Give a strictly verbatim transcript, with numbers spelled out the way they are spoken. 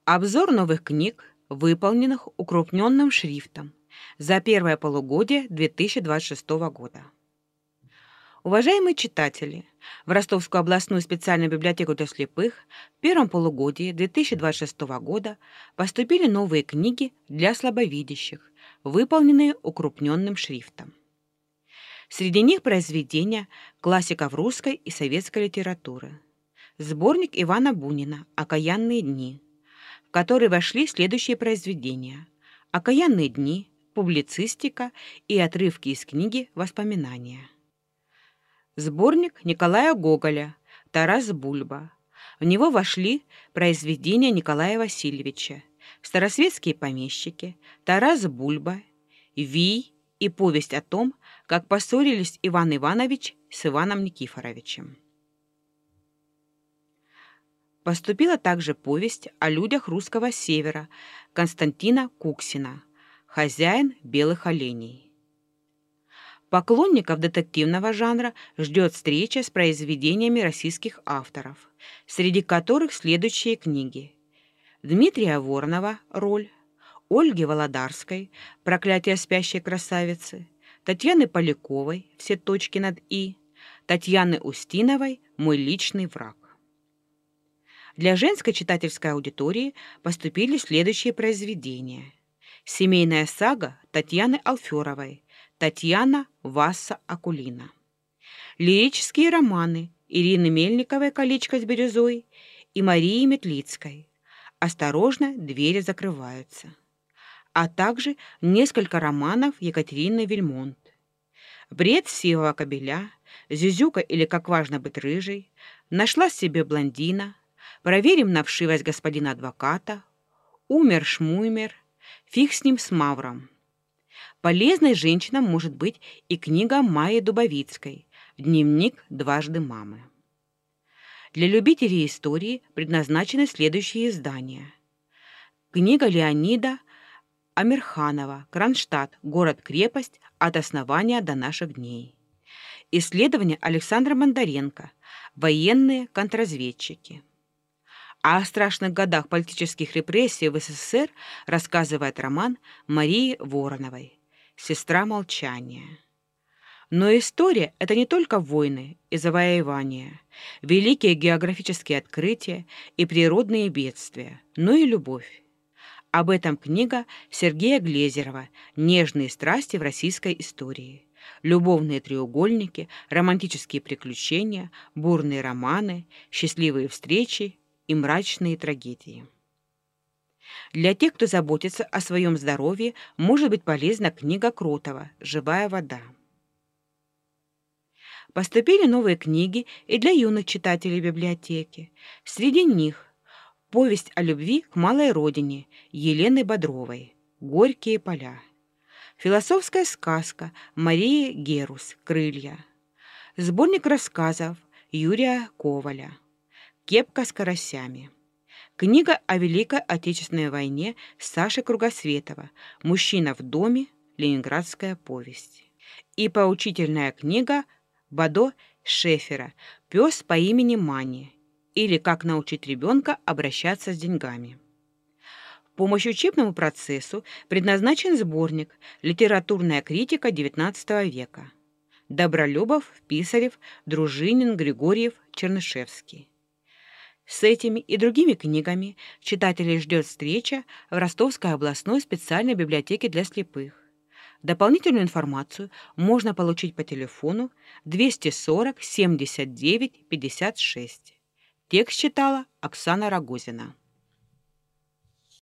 Обзор новых книг, выполненных укрупненным шрифтом за первое полугодие две тысячи двадцать шестого года. Уважаемые читатели, в Ростовскую областную специальную библиотеку для слепых в первом полугодии две тысячи двадцать шестого года поступили новые книги для слабовидящих, выполненные укрупненным шрифтом. Среди них произведения классиков русской и советской литературы. Сборник Ивана Бунина «Окаянные дни», в который вошли следующие произведения: «Окаянные дни», «Публицистика» и отрывки из книги «Воспоминания». Сборник Николая Гоголя «Тарас Бульба». В него вошли произведения Николая Васильевича «Старосветские помещики», «Тарас Бульба», «Вий» и повесть о том, как поссорились Иван Иванович с Иваном Никифоровичем. Поступила также повесть о людях русского севера Константина Куксина «Хозяин белых оленей». Поклонников детективного жанра ждет встреча с произведениями российских авторов, среди которых следующие книги: Дмитрия Воронова «Роль», Ольги Володарской «Проклятие спящей красавицы», Татьяны Поляковой «Все точки над «и», Татьяны Устиновой «Мой личный враг». Для женской читательской аудитории поступили следующие произведения: «Семейная сага» Татьяны Алферовой, Татьяна Васса Акулина. Лирические романы Ирины Мельниковой «Колечко с бирюзой» и Марии Метлицкой «Осторожно, двери закрываются», а также несколько романов Екатерины Вильмонт: «Бред сивого кобеля», «Зюзюка» или «Как важно быть рыжей», «Нашла себе блондина», «Проверим на вшивость господина адвоката», «Умер-шмумер», «Фиг с ним с Мавром». Полезной женщинам может быть и книга Майи Дубовицкой «Дневник дважды мамы». Для любителей истории предназначены следующие издания: книга Леонида Амирханова «Кронштадт. Город-крепость от основания до наших дней». Исследования Александра Бондаренко «Военные контрразведчики». А о страшных годах политических репрессий в СССР рассказывает роман Марии Вороновой «Сестра молчания». Но история – это не только войны и завоевания, великие географические открытия и природные бедствия, но и любовь. Об этом книга Сергея Глезерова «Нежные страсти в российской истории». Любовные треугольники, романтические приключения, бурные романы, счастливые встречи и мрачные трагедии. Для тех, кто заботится о своем здоровье, может быть полезна книга Кротова «Живая вода». Поступили новые книги и для юных читателей библиотеки. Среди них повесть о любви к малой родине Елены Бодровой «Горькие поля», философская сказка Марии Герус «Крылья», сборник рассказов Юрия Коваля «Кепка с карасями», книга о Великой Отечественной войне Саши Кругосветова «Мужчина в доме. Ленинградская повесть» и поучительная книга Бодо Шефера «Пес по имени Мани» или «Как научить ребенка обращаться с деньгами». В помощь учебному процессу предназначен сборник «Литературная критика девятнадцатого века» Добролюбов, Писарев, Дружинин, Григорьев, Чернышевский. С этими и другими книгами читателей ждет встреча в Ростовской областной специальной библиотеке для слепых. Дополнительную информацию можно получить по телефону двести сорок семьдесят девять пятьдесят шесть. Текст читала Оксана Рогозина.